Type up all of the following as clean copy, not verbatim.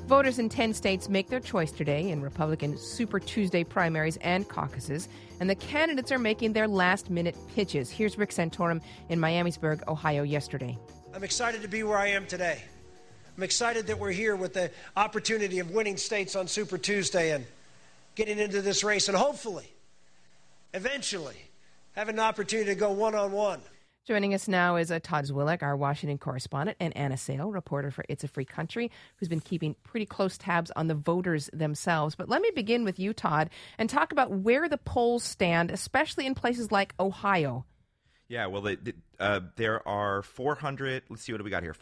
Voters in 10 states make their choice today in Republican Super Tuesday primaries and caucuses, and the candidates are making their last-minute pitches. Here's Rick Santorum in Miamisburg, Ohio, yesterday. I'm excited to be where I am today. I'm excited that we're here with the opportunity of winning states on Super Tuesday and getting into this race and hopefully, eventually, having an opportunity to go one-on-one. Joining us now is Todd Zwilek, our Washington correspondent, and Anna Sale, reporter for It's a Free Country, who's been keeping pretty close tabs on the voters themselves. But let me begin with you, Todd, and talk about where the polls stand, especially in places like Ohio. Yeah, well, there are 400, let's see what we got here,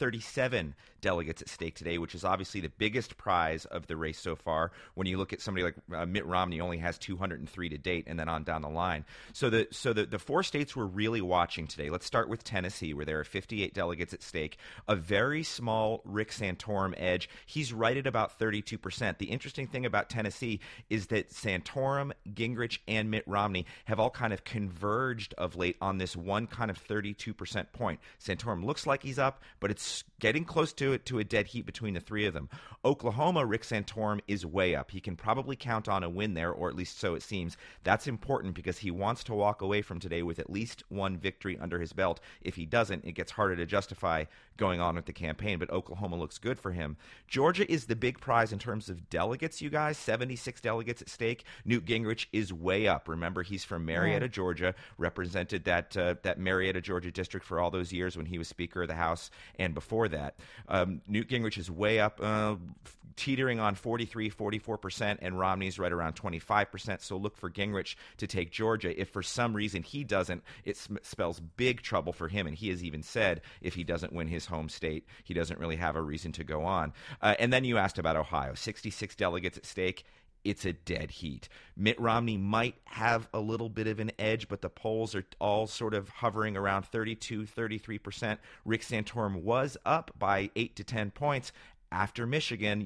437 delegates at stake today, which is obviously the biggest prize of the race so far. When you look at somebody like Mitt Romney, only has 203 to date, and then on down the line. So the four states we're really watching today, let's start with Tennessee, where there are 58 delegates at stake, a very small Rick Santorum edge. He's right at about 32%. The interesting thing about Tennessee is that Santorum, Gingrich, and Mitt Romney have all kind of converged of late on this one kind of 32% point. Santorum looks like he's up, but it's getting close to a dead heat between the three of them. Oklahoma, Rick Santorum is way up. He can probably count on a win there, or at least so it seems. That's important because he wants to walk away from today with at least one victory under his belt. If he doesn't, it gets harder to justify going on with the campaign, but Oklahoma looks good for him. Georgia is the big prize in terms of delegates, you guys, 76 delegates at stake. Newt Gingrich is way up. Remember, he's from Marietta, Georgia, represented that Marietta, Georgia district for all those years when he was Speaker of the House and before that. Newt Gingrich is way up, teetering on 43, 44%, and Romney's right around 25%, so look for Gingrich to take Georgia. If for some reason he doesn't, it spells big trouble for him, and he has even said if he doesn't win his home state, he doesn't really have a reason to go on. And then you asked about Ohio, 66 delegates at stake. It's a dead heat. Mitt Romney might have a little bit of an edge, but the polls are all sort of hovering around 32, 33%. Rick Santorum was up by 8 to 10 points after Michigan,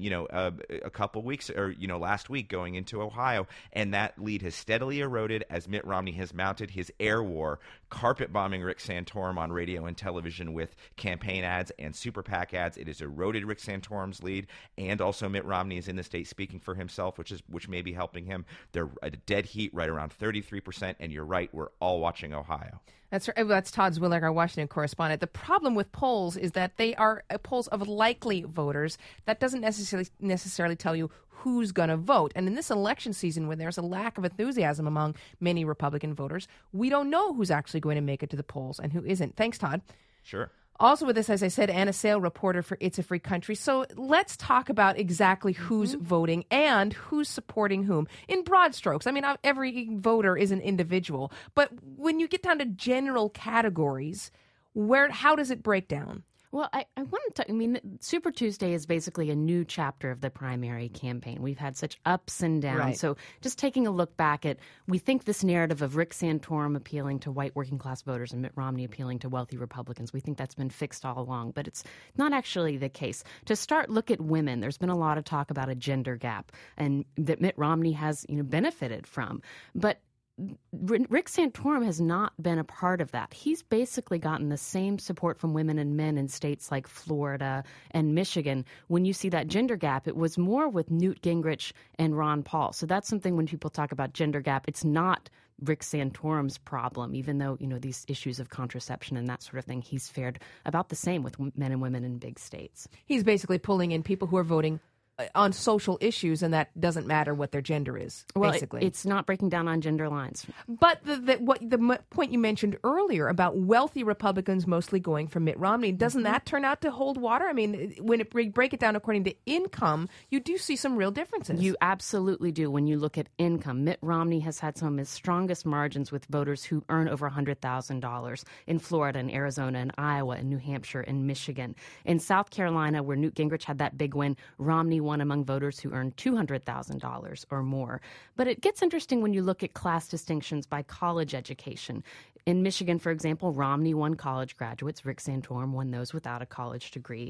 a couple weeks or, last week going into Ohio. And that lead has steadily eroded as Mitt Romney has mounted his air war, carpet bombing Rick Santorum on radio and television with campaign ads and super PAC ads. It has eroded Rick Santorum's lead, and also Mitt Romney is in the state speaking for himself, which may be helping him. They're at a dead heat right around 33%, and you're right, we're all watching Ohio. That's right. That's Todd Zwilek, our Washington correspondent. The problem with polls is that they are polls of likely voters. That doesn't necessarily tell you who's going to vote. And in this election season, when there's a lack of enthusiasm among many Republican voters, we don't know who's actually going to make it to the polls and who isn't. Thanks, Todd. Sure. Also with us, as I said, Anna Sale, reporter for It's a Free Country. So let's talk about exactly who's voting and who's supporting whom in broad strokes. I mean, every voter is an individual. But when you get down to general categories, how does it break down? Well, I want to Super Tuesday is basically a new chapter of the primary campaign. We've had such ups and downs. Right. So just taking a look back we think this narrative of Rick Santorum appealing to white working class voters and Mitt Romney appealing to wealthy Republicans, we think that's been fixed all along, but it's not actually the case. To start, look at women. There's been a lot of talk about a gender gap and that Mitt Romney has benefited from. But Rick Santorum has not been a part of that. He's basically gotten the same support from women and men in states like Florida and Michigan. When you see that gender gap, it was more with Newt Gingrich and Ron Paul. So that's something when people talk about gender gap, it's not Rick Santorum's problem, even though, these issues of contraception and that sort of thing, he's fared about the same with men and women in big states. He's basically pulling in people who are voting on social issues, and that doesn't matter what their gender is, basically. It's not breaking down on gender lines. But the point you mentioned earlier about wealthy Republicans mostly going for Mitt Romney, doesn't that turn out to hold water? I mean, when we break it down according to income, you do see some real differences. You absolutely do when you look at income. Mitt Romney has had some of his strongest margins with voters who earn over $100,000 in Florida and Arizona and Iowa and New Hampshire and Michigan. In South Carolina, where Newt Gingrich had that big win, Romney won among voters who earn $200,000 or more. But it gets interesting when you look at class distinctions by college education. In Michigan, for example, Romney won college graduates. Rick Santorum won those without a college degree.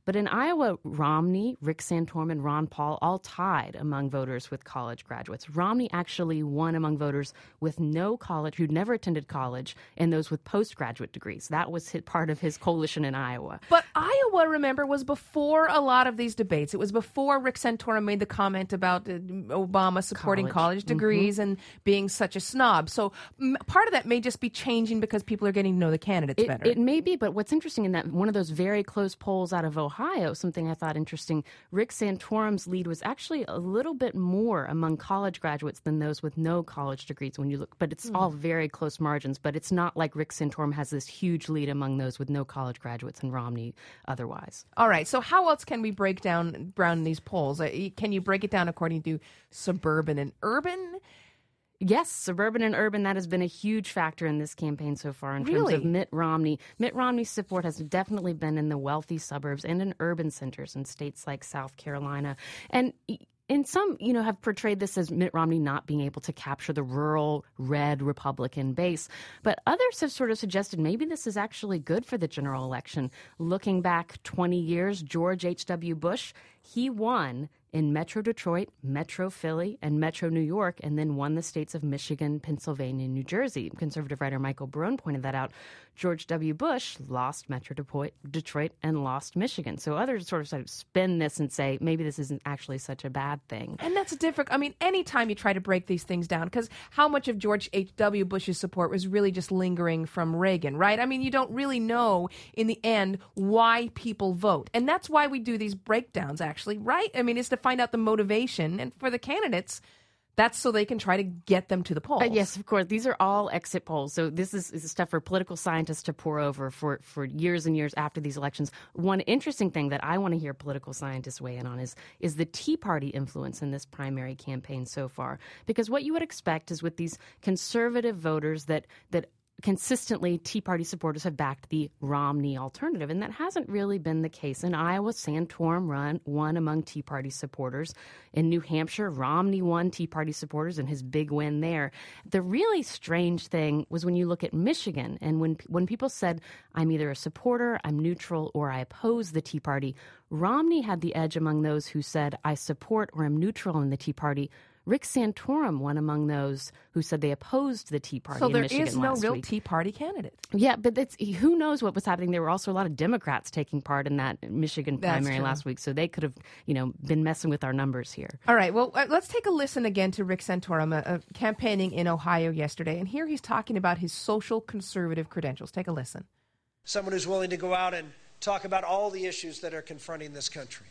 But in Iowa, Romney, Rick Santorum, and Ron Paul all tied among voters with college graduates. Romney actually won among voters with no college, who'd never attended college, and those with postgraduate degrees. That was part of his coalition in Iowa. But Iowa, remember, was before a lot of these debates. It was before Rick Santorum made the comment about Obama supporting college degrees and being such a snob. So part of that may just be changing because people are getting to know the candidates better. It may be, but what's interesting in that one of those very close polls out of Ohio, something I thought interesting, Rick Santorum's lead was actually a little bit more among college graduates than those with no college degrees when you look. But it's all very close margins. But it's not like Rick Santorum has this huge lead among those with no college graduates and Romney otherwise. All right. So how else can we break down these polls? Can you break it down according to suburban and urban? Yes, suburban and urban, that has been a huge factor in this campaign so far in terms of Mitt Romney. Mitt Romney's support has definitely been in the wealthy suburbs and in urban centers in states like South Carolina. And some, have portrayed this as Mitt Romney not being able to capture the rural red Republican base. But others have sort of suggested maybe this is actually good for the general election. Looking back 20 years, George H.W. Bush, he won in Metro Detroit, Metro Philly, and Metro New York, and then won the states of Michigan, Pennsylvania, and New Jersey. Conservative writer Michael Barone pointed that out. George W. Bush lost Metro Detroit and lost Michigan. So others sort of spin this and say maybe this isn't actually such a bad thing. And that's different. I mean, anytime you try to break these things down, because how much of George H.W. Bush's support was really just lingering from Reagan, right? I mean, you don't really know in the end why people vote. And that's why we do these breakdowns, actually, right? I mean, it's to find out the motivation. And for the candidates, that's so they can try to get them to the polls. Yes, of course. These are all exit polls. So this is stuff for political scientists to pore over for years and years after these elections. One interesting thing that I want to hear political scientists weigh in on is the Tea Party influence in this primary campaign so far. Because what you would expect is with these conservative voters that consistently, Tea Party supporters have backed the Romney alternative, and that hasn't really been the case. In Iowa, Santorum won among Tea Party supporters. In New Hampshire, Romney won Tea Party supporters in his big win there. The really strange thing was when you look at Michigan, and when people said, I'm either a supporter, I'm neutral, or I oppose the Tea Party, Romney had the edge among those who said, I support or am neutral in the Tea Party. Rick Santorum won among those who said they opposed the Tea Party in Michigan last week. So there is no real Tea Party candidate. Yeah, but who knows what was happening. There were also a lot of Democrats taking part in that Michigan primary last week, so they could have, been messing with our numbers here. All right, well, let's take a listen again to Rick Santorum campaigning in Ohio yesterday, and here he's talking about his social conservative credentials. Take a listen. Someone who's willing to go out and talk about all the issues that are confronting this country.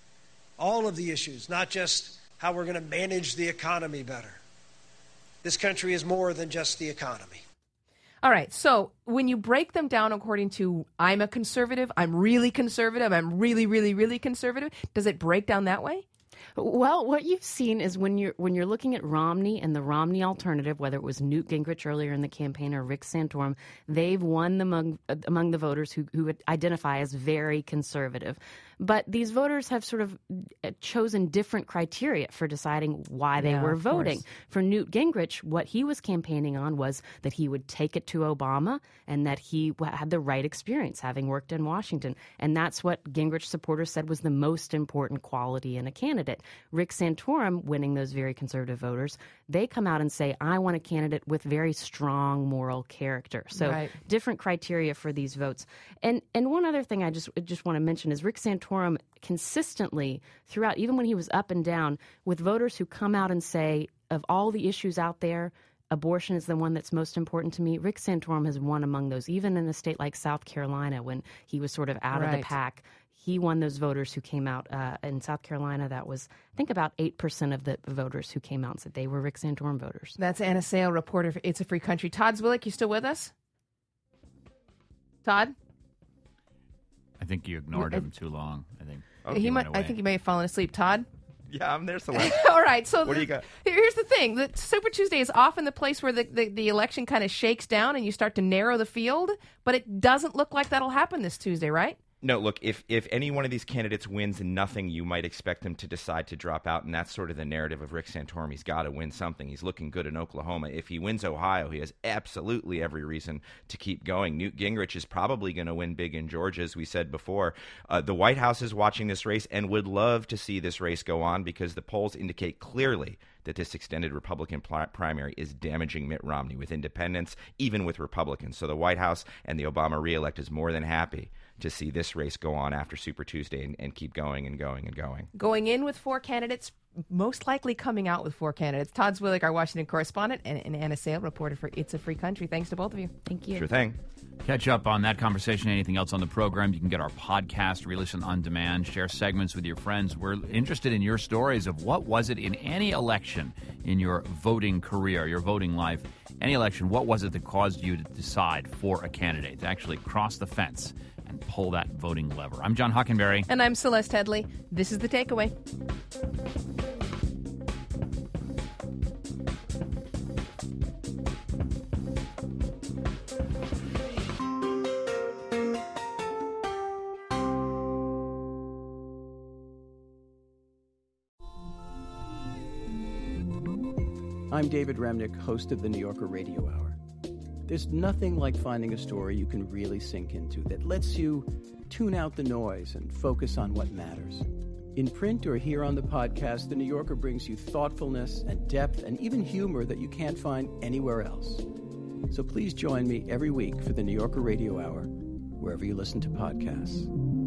All of the issues, not just how we're going to manage the economy better. This country is more than just the economy. All right, so when you break them down according to I'm a conservative, I'm really conservative, I'm really, really, really conservative, does it break down that way? Well, what you've seen is when you're looking at Romney and the Romney alternative, whether it was Newt Gingrich earlier in the campaign or Rick Santorum, they've won among the voters who would identify as very conservative. But these voters have sort of chosen different criteria for deciding why they were voting. For Newt Gingrich, what he was campaigning on was that he would take it to Obama and that he had the right experience, having worked in Washington. And that's what Gingrich supporters said was the most important quality in a candidate. Rick Santorum, winning those very conservative voters, they come out and say, I want a candidate with very strong moral character. So different criteria for these votes. And one other thing I just want to mention is Rick Santorum consistently throughout, even when he was up and down, with voters who come out and say, of all the issues out there, abortion is the one that's most important to me. Rick Santorum has won among those, even in a state like South Carolina when he was sort of out of the pack. He won those voters who came out in South Carolina. That was, I think, about 8% of the voters who came out and said they were Rick Santorum voters. That's Anna Sale, reporter for It's a Free Country. Todd Zwillich, you still with us? Todd? I think you ignored him too long. I think I think he may have fallen asleep. Todd? Yeah, I'm there, Celeste. All right. So what do you got? Here's the thing. The Super Tuesday is often the place where the election kind of shakes down and you start to narrow the field, but it doesn't look like that'll happen this Tuesday, right? No, look, if any one of these candidates wins nothing, you might expect them to decide to drop out, and that's sort of the narrative of Rick Santorum. He's got to win something. He's looking good in Oklahoma. If he wins Ohio, he has absolutely every reason to keep going. Newt Gingrich is probably going to win big in Georgia, as we said before. The White House is watching this race and would love to see this race go on because the polls indicate clearly that this extended Republican primary is damaging Mitt Romney with independents, even with Republicans. So the White House and the Obama reelect is more than happy to see this race go on after Super Tuesday and keep going and going and going. Going in with 4 candidates, most likely coming out with 4 candidates. Todd Zwillich, our Washington correspondent, and Anna Sale, reporter for It's a Free Country. Thanks to both of you. Thank you. Sure thing. Catch up on that conversation, anything else on the program. You can get our podcast, re-listen on demand, share segments with your friends. We're interested in your stories of what was it in any election in your voting career, your voting life, any election, what was it that caused you to decide for a candidate, to actually cross the fence and pull that voting lever? I'm John Hockenberry. And I'm Celeste Headley. This is The Takeaway. I'm David Remnick, host of the New Yorker Radio Hour. There's nothing like finding a story you can really sink into that lets you tune out the noise and focus on what matters. In print or here on the podcast, the New Yorker brings you thoughtfulness and depth and even humor that you can't find anywhere else. So please join me every week for the New Yorker Radio Hour, wherever you listen to podcasts.